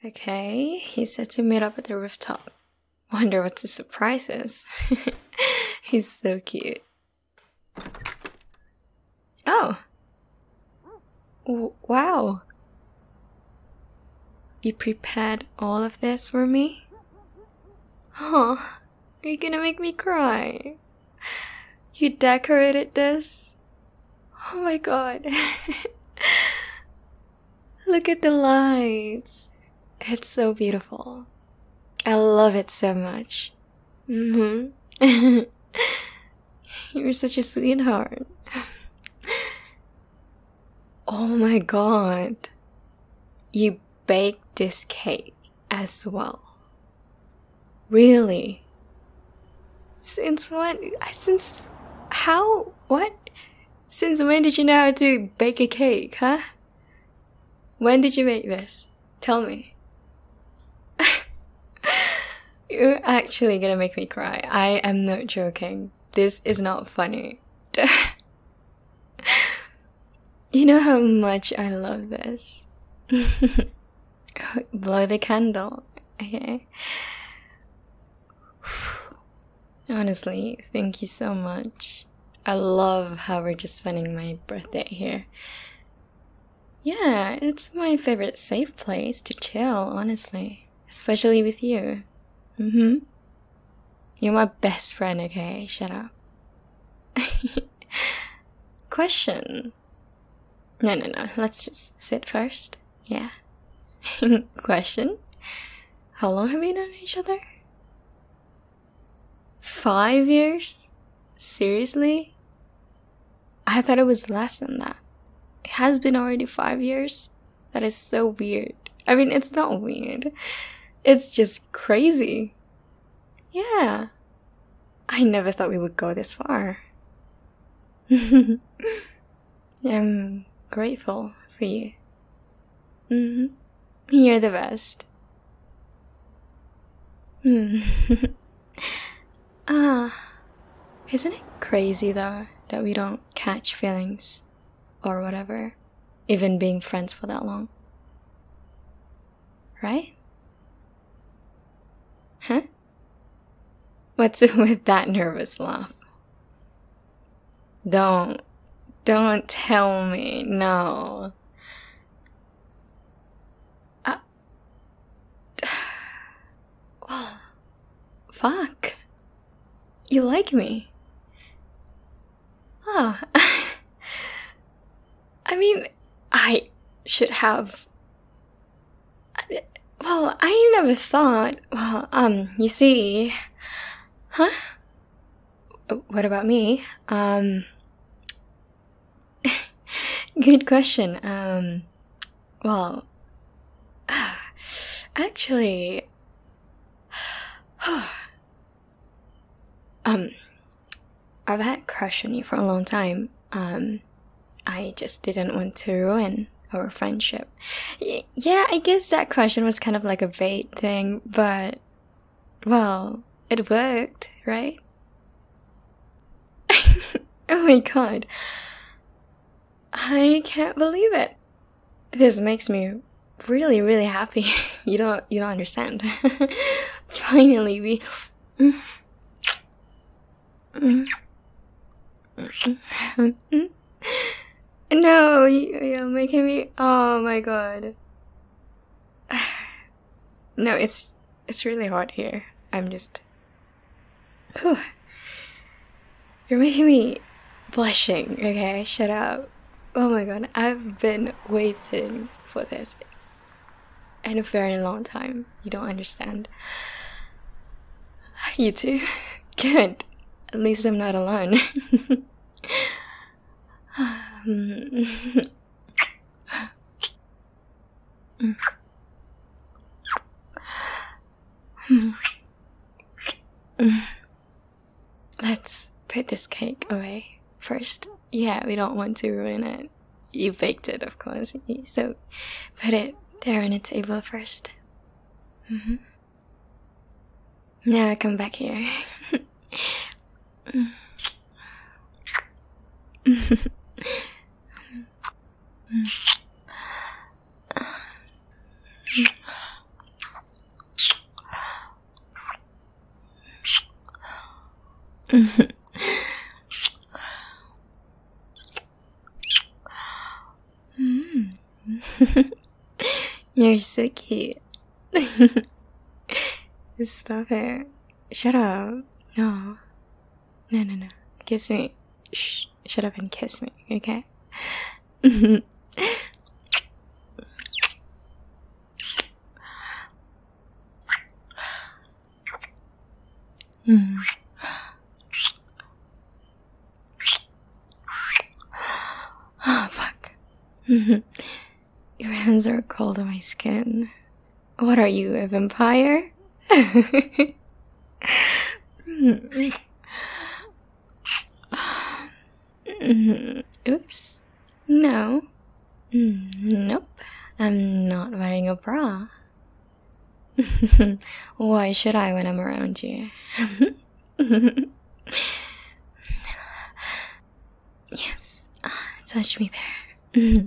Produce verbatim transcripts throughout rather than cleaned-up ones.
Okay, he said to meet up at the rooftop. Wonder what the surprise is. He's so cute. Oh. W- wow. You prepared all of this for me? Oh, are you gonna make me cry? You decorated this? Oh my god. Look at the lights. It's so beautiful. I love it so much. Mm-hmm. You're such a sweetheart. Oh my god. You baked this cake as well. Really? Since when? Since how? What? Since when did you know how to bake a cake, huh? When did you make this? Tell me. You're actually gonna make me cry. I am not joking. This is not funny. You know how much I love this. Blow the candle, okay? Honestly, thank you so much. I love how we're just spending my birthday here. Yeah, it's my favorite safe place to chill, honestly. Especially with you. Mm-hmm. You're my best friend, okay? Shut up. Question. No, no, no. Let's just sit first. Yeah. Question. How long have we known each other? Five years? Seriously? I thought it was less than that. It has been already five years? That is so weird. I mean, it's not weird. It's just crazy. Yeah. I never thought we would go this far. I'm grateful for you. Mm-hmm. You're the best. Hmm. Ah, isn't it crazy though that we don't catch feelings or whatever, even being friends for that long? Right? Huh? What's with that nervous laugh? Don't, don't tell me, no. Uh, well, fuck. You like me? Oh. I mean, I should have... Well, I never thought... Well, um, you see... Huh? What about me? Um... Good question. Um... Well... Actually... um... I've had a crush on you for a long time. Um... I just didn't want to ruin our friendship. Y- yeah, I guess that question was kind of like a bait thing, but... Well, it worked, right? Oh my god. I can't believe it. This makes me really, really happy. You don't, you don't understand. Finally, we... No, you're making me... Oh my god. No, it's... It's really hot here. I'm just... Whew. You're making me blushing, okay? Shut up. Oh my god, I've been waiting for this in a very long time. You don't understand. You too? Good. At least I'm not alone. Let's put this cake away first. Yeah, we don't want to ruin it. You baked it, of course. So put it there on the table first. Mm-hmm. Now come back here. Mm. You're so cute. Stop it. Shut up. No. No, no, no. Kiss me. Shh. Shut up and kiss me, okay? Mm. Oh, fuck. Your hands are cold on my skin. What are you, a vampire? Oops. No. Nope. I'm not wearing a bra. Why should I when I'm around you? Yes. Touch me there.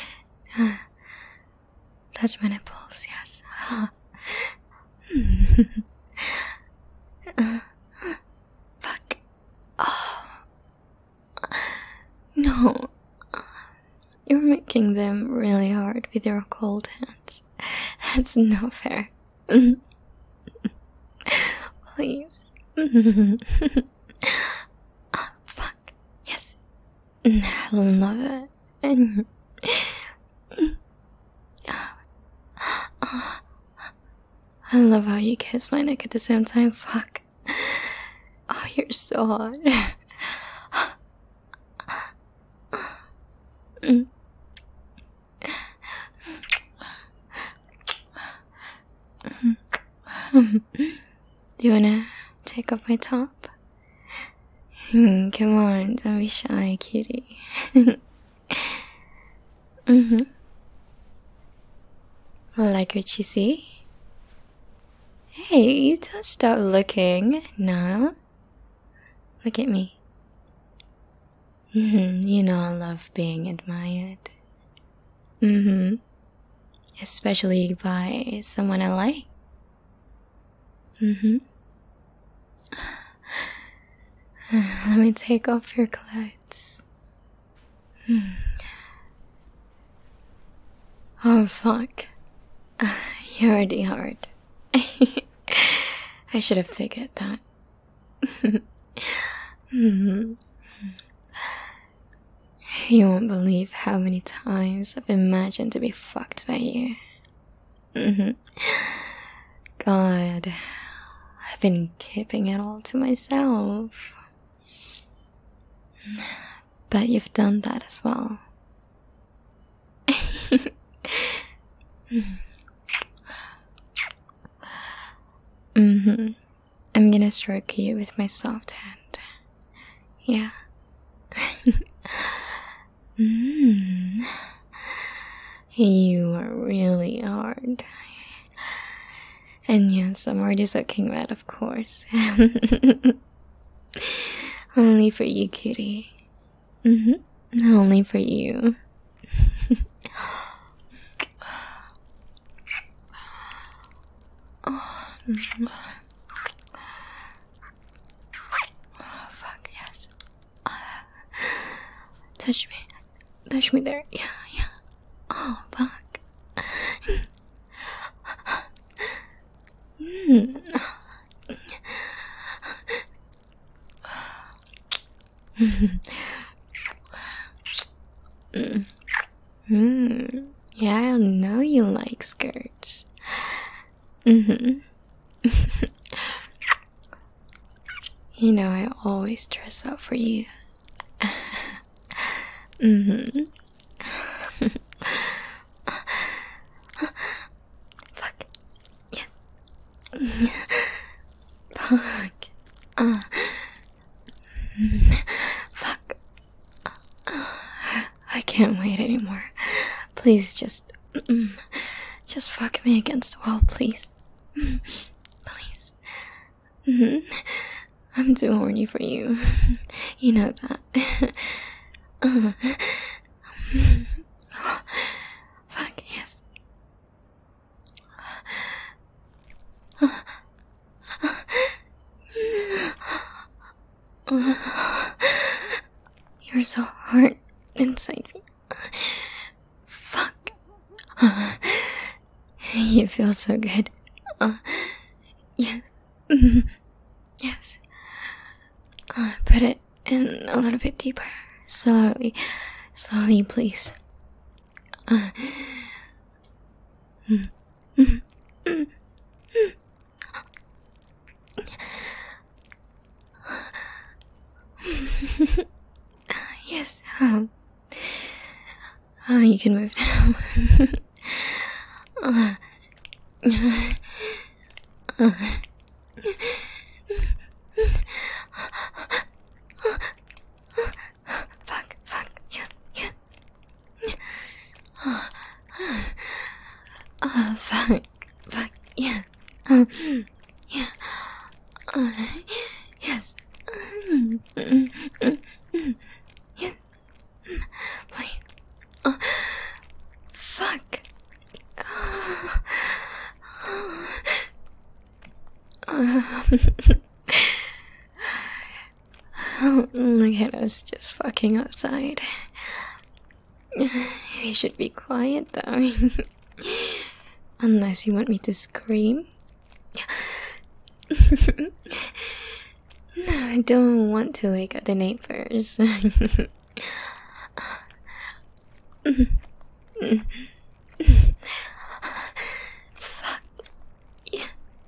Touch my nipples, yes. Fuck. Oh. No. You're making them really hard with your cold hands. That's not fair. Please. Oh, fuck. Yes. I love it. I love how you kiss my neck at the same time. Fuck. Oh, you're so hot. Do you wanna take off my top? Hmm, come on, don't be shy, cutie. Mm-hmm. Like what you see? Hey, don't stop looking. No. Look at me. Mm-hmm. You know I love being admired. Mm-hmm. Especially by someone I like. Mm-hmm. Let me take off your clothes. Oh, fuck. You're already hard. I should have figured that. Mm-hmm. You won't believe how many times I've imagined to be fucked by you. Mm-hmm. God, I've been keeping it all to myself. But you've done that as well. Mm-hmm. I'm gonna stroke you with my soft hand. Yeah. Mm. You are really hard. And yes, I'm already soaking wet, of course. Only for you, cutie. Mm-hmm. Only for you. Oh, oh, fuck, yes. Uh, touch me. Touch me there. Yeah, yeah. Oh, fuck. Mm. mm. Mm. Yeah, I know you like skirts. Mm-hmm. You know I always dress up for you. Mm-hmm. Fuck. Yes. Fuck. Uh. Fuck. I can't wait anymore. Please just... Just fuck me against the wall, please. Please. Mm-hmm. I'm too horny for you. You know that. uh. Fuck, yes. You're so hard inside me. Fuck. Uh, you feel so good. Uh, yes. Yes. Uh, put it in a little bit deeper. Slowly. Slowly, please. Uh, mm, mm, mm, mm. Yes. Um, uh, you can move now. uh, uh, fuck, fuck, yeah, yeah. Uh, uh, fuck, fuck, yeah. Um, yeah. Uh, yes. Mm, mm, mm, mm. Yes. Mm, please. Uh, fuck. Uh, uh, oh, look at us just fucking outside. You should be quiet though. Unless you want me to scream. No, I don't want to wake up the neighbors. Fuck. Yeah.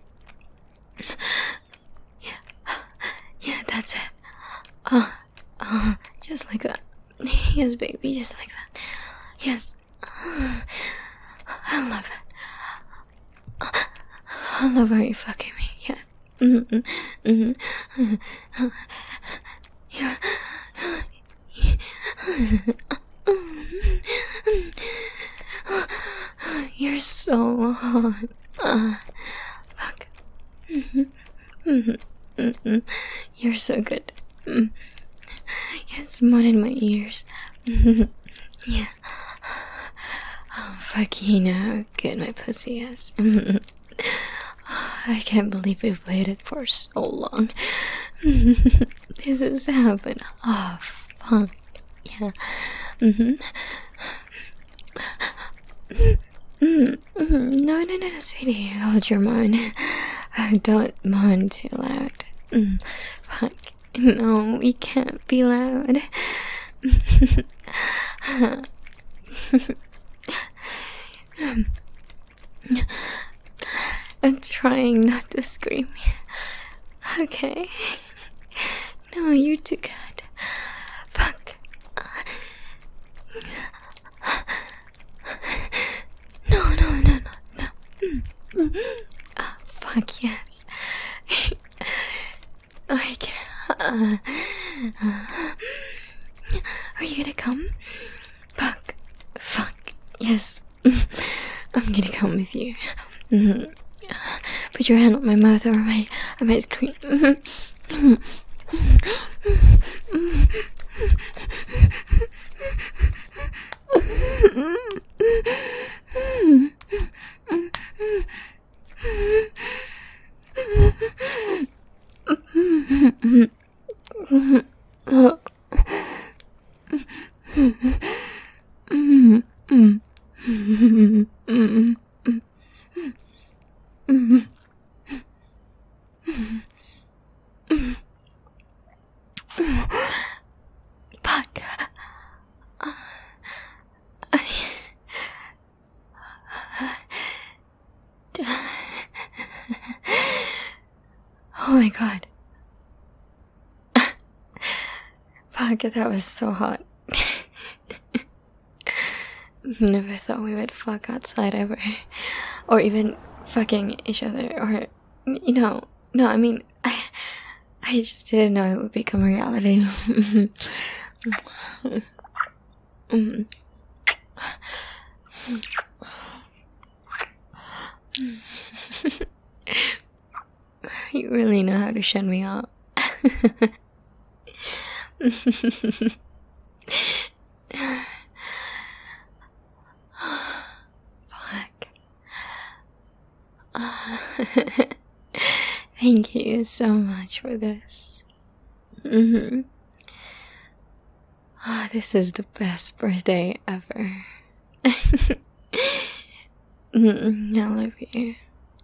Yeah. Yeah, that's it. Uh, uh, just like that. Yes, baby, just like that. Yes. Uh, I love it. I love how you fucking me. Yeah. Mm-hmm. Mm-hmm. Yeah. You're so hot. Uh, fuck. Mm-hmm. Mm-hmm. Mm-hmm. You're so good. Mm. Yes, more in my ears. Yeah. Oh, fuck, you know how good my pussy is. I can't believe we've waited for so long. This has happened. Oh, fuck. Yeah. Mm-hmm. Mm-hmm. No, no, no, sweetie. Hold your moan. Don't moan too loud. Mm. Fuck. No, we can't be loud. I'm trying not to scream. Okay. No, you're too good. Fuck. No, no, no, no, no. Mm. Oh, fuck yes. I can't. Uh, uh, are you gonna come? Fuck. Fuck. Yes. I'm gonna come with you. Mm-hmm. Put your hand on my mouth or I might, I might scream. Mm-hmm. Fuck. Oh my god. Fuck, that was so hot. Never thought we would fuck outside ever. Or even fucking each other. Or, you know, no, I mean, I, I just didn't know it would become a reality. mm. You really know how to shut me up. Fuck. Uh, thank you so much for this. Mm-hmm. Oh, this is the best birthday ever. Mm, I love you.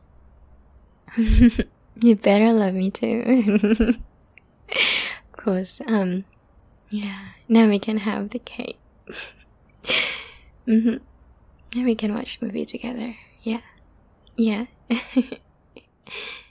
You better love me too. Of course, um, yeah, now we can have the cake. Mm-hmm. And we can watch movie together. Yeah. Yeah.